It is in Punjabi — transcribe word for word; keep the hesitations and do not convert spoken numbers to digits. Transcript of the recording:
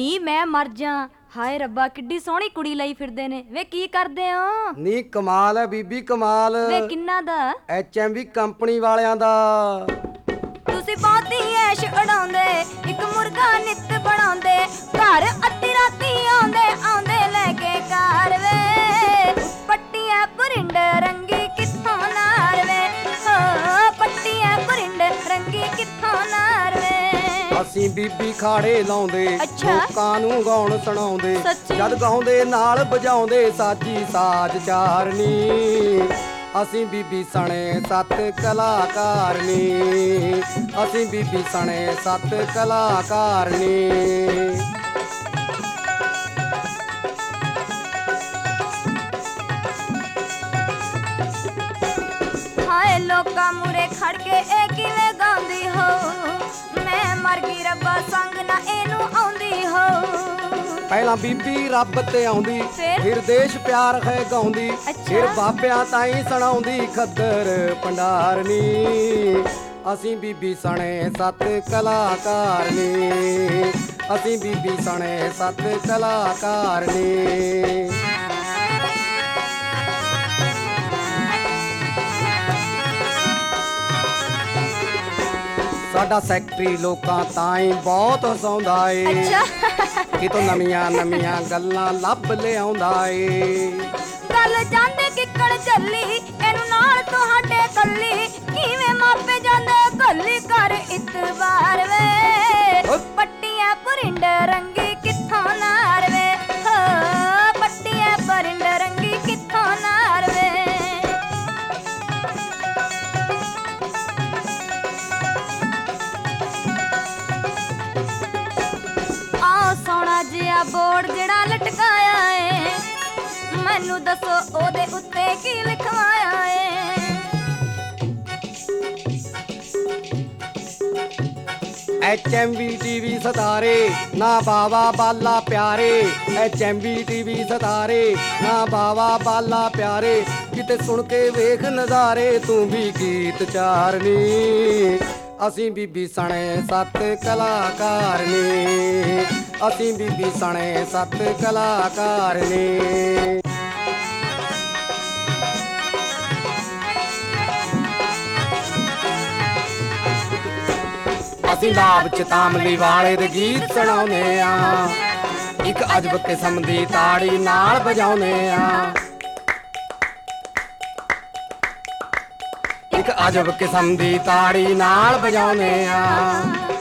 ਨੀ ਮੈਂ ਮਰ ਜਾ। ਹਾਏ ਰੱਬਾ ਕਿੱਡੀ ਸੋਹਣੀ ਕੁੜੀ ਲਈ ਫਿਰਦੇ ਨੇ ਵੇ, ਕੀ ਕਰਦੇ ਹੋ? ਨੀ ਕਮਾਲ ਹੈ ਬੀਬੀ ਕਮਾਲ। ਵੇ ਕਿੰਨਾ ਦਾ? ਐਚ ਐਮ ਵੀ ਕੰਪਨੀ ਵਾਲਿਆਂ ਦਾ। ਤੁਸੀਂ ਬਹੁਤੀ ਐਸ਼ ਉਡਾਉਂਦੇ, ਇੱਕ ਮੁਰਗਾ ਨਿੱਤ ਬਣਾਉਂਦੇ, ਘਰ ਅੱਧੀ ਰਾਤੀ ਆਉਂਦੇ ਆਉਂਦੇ ਲੈ ਕੇ ਕਾਰ ਵੇ। ਪੱਟੀਆਂ ਪੁਰਿੰਡ ਰੰਗੀ ਕਿੱਥੋਂ ਨਾਰ ਵੇ, ਹੋ ਪੱਟੀਆਂ ਪੁਰਿੰਡ ਰੰਗੀ ਕਿੱਥੋਂ ਨਾਰ ਵੇ। ਅਸੀਂ ਬੀਬੀ ਖਾੜੇ ਲਾਉਂਦੇ, ਲੋਕਾਂ ਨੂੰ ਗਾਉਣ ਸੁਣਾਉਂਦੇ, ਜਦ ਗਾਉਂਦੇ ਨਾਲ ਵਜਾਉਂਦੇ ਸਾਜੀ ਸਾਜ ਚਾਰਨੀ। ਅਸੀਂ ਬੀਬੀ ਸਣੇ ਸੱਤ ਕਲਾਕਾਰ ਨੀ, ਅਸੀਂ ਬੀਬੀ ਸਣੇ ਸੱਤ ਕਲਾਕਾਰ ਨੀ। ਹਾਏ ਲੋਕਾਂ ਮੂਰੇ ਖੜ ਕੇ ਇਹ ਕਿਵੇਂ ਗਾਉਂਦੀ ਹੋ, ਮੈਂ ਮਰ ਗਈ ਰੱਬਾ ਸੰਗ ਨਾ ਇਹਨੂੰ ਆਉਂਦੀ ਹੋ। ਪਹਿਲਾਂ ਬੀਬੀ ਰੱਬ ਤੇ ਆਉਂਦੀ, ਫਿਰ ਦੇਸ਼ ਪਿਆਰ ਹੈ ਗਾਉਂਦੀ, ਫਿਰ ਬਾਬਿਆਂ ਤਾਈਂ ਸੁਣਾਉਂਦੀ ਖੱਦਰ ਭੰਡਾਰਨੀ। ਅਸੀਂ ਬੀਬੀ ਸਣੇ ਸੱਤ ਕਲਾਕਾਰ ਨੀ, ਅਸੀਂ ਬੀਬੀ ਸਣੇ ਸੱਤ ਕਲਾਕਾਰ ਨੀ। ਸਾਡਾ ਸੈਕਟਰੀ ਲੋਕਾਂ ਤਾਈਂ ਬਹੁਤ ਹਸਾਉਂਦਾ ਏ, ਕਿਤੋਂ ਨਵੀਆਂ ਨਵੀਆਂ ਗੱਲਾਂ ਲੱਭ ਲਿਆਉਂਦਾ ਏ। ਗੱਲ ਜਾਂਦੇ ਕਿੱਕਣ ਚੱਲੀ ਇਹਨੂੰ ਨਾਲ ਤੁਹਾਡੇ ਕੱਲੀ, ਕਿਵੇਂ ਮਾਪੇ ਜਾਂਦੇ ਕੱਲੀ ਕਰ ਇਤਬਾਰ ਵੇ। ਪੱਟੀਆਂ ਪੁਰਿੰਡ ਰੰਗੀ ਕਿੱਥੋਂ ਨਾਰ ਵੇ, ਹੋ ਪੱਟੀਆਂ ਪੁਰਿੰਡ ਰੰਗੀ ਕਿੱਥੋਂ ਨਾਰ ਵੇ। ਸੋਹਣਾ ਜਿਹਾ ਬੋਰਡ ਜਿਹੜਾ ਲਟਕਾਇਆ ਏ, ਮੈਨੂੰ ਦੱਸੋ ਉਹਦੇ ਉੱਤੇ ਕੀ ਲਿਖਵਾਇਆ ਏ। ਐਚ ਐਮ ਵੀ ਟੀ ਵੀ ਸਤਾਰੇ ਨਾ ਬਾਵਾ ਬਾਲਾ ਪਿਆਰੇ, ਐਚ ਐਮ ਵੀ ਟੀ ਵੀ ਸਤਾਰੇ ਨਾ ਬਾਵਾ ਬਾਲਾ ਪਿਆਰੇ, ਕਿਤੇ ਸੁਣ ਕੇ ਵੇਖ ਨਜ਼ਾਰੇ ਤੂੰ ਵੀ ਗੀਤ ਚਾਰਨੀ। ਅਸੀਂ ਬੀਬੀ ਸਣੇ ਸੱਤ ਕਲਾਕਾਰ ਨੀ, ਅਸੀਂ ਬੀਬੀ ਸਣੇ ਸੱਤ ਕਲਾਕਾਰ ਨੀ। ਅਸੀਂ ਲਾਭ ਚ ਤਾਮਲੀ ਵਾਲੇ ਦੇ ਗੀਤ ਸੁਣਾਉਂਦੇ ਆ, ਇੱਕ ਅਜਬ ਕਿਸਮ ਦੀ ਤਾੜੀ ਨਾਲ ਵਜਾਉਂਦੇ ਆ, ਇੱਕ ਅਜਬ ਕਿਸਮ ਦੀ ਤਾੜੀ ਨਾਲ ਵਜਾਉਂਦੇ ਆ।